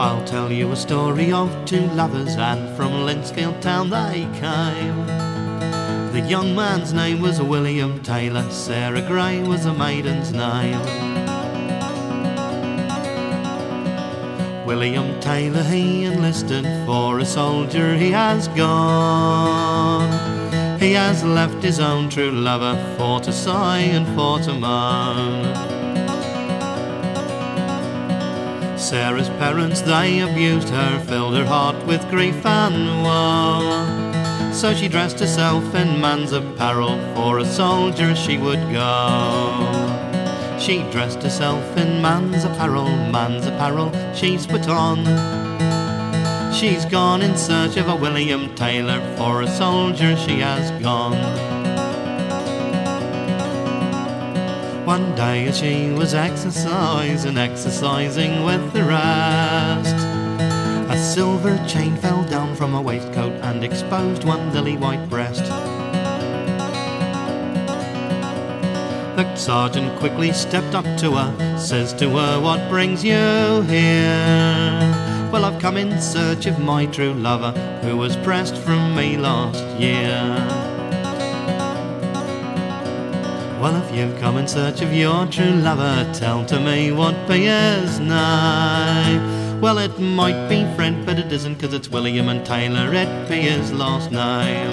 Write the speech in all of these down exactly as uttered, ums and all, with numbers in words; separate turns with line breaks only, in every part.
I'll tell you a story of two lovers, and from Linsfield town they came. The young man's name was William Taylor, Sarah Gray was the maiden's name. William Taylor, he enlisted for a soldier, he has gone. He has left his own true lover for to sigh and for to moan. Sarah's parents, they abused her, filled her heart with grief and woe. So she dressed herself in man's apparel, for a soldier she would go. She dressed herself in man's apparel, man's apparel she's put on. She's gone in search of a William Taylor, for a soldier she has gone. One day as she was exercising, exercising with the rest, a silver chain fell down from her waistcoat and exposed one lily white breast. The sergeant quickly stepped up to her, says to her, "What brings you here?" "Well, I've come in search of my true lover, who was pressed from me last year." "Well, if you've come in search of your true lover, tell to me what be his name." "Well, it might be Fred, but it isn't, 'cause it's William and Taylor, it be his last name."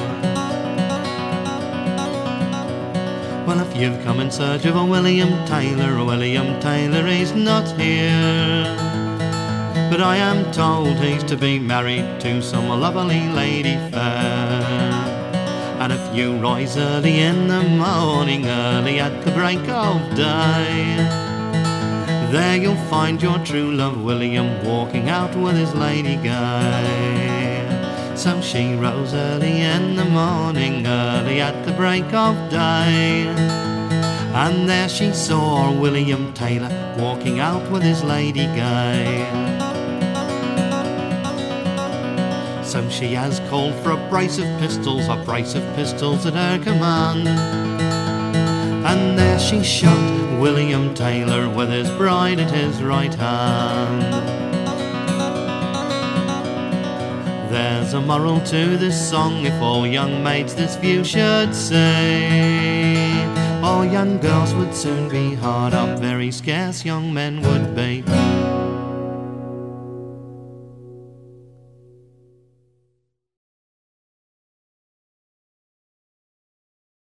"Well, if you've come in search of a William Taylor, William Taylor, he's not here. But I am told he's to be married to some lovely lady fair. And if you rise early in the morning, early at the break of day, there you'll find your true love William walking out with his lady gay." So she rose early in the morning, early at the break of day, and there she saw William Taylor walking out with his lady gay. So she has called for a brace of pistols, a brace of pistols at her command, and there she shot William Taylor with his bride at his right hand. There's a moral to this song, if all young maids this view should see. All young girls would soon be hard up, very scarce young men would be.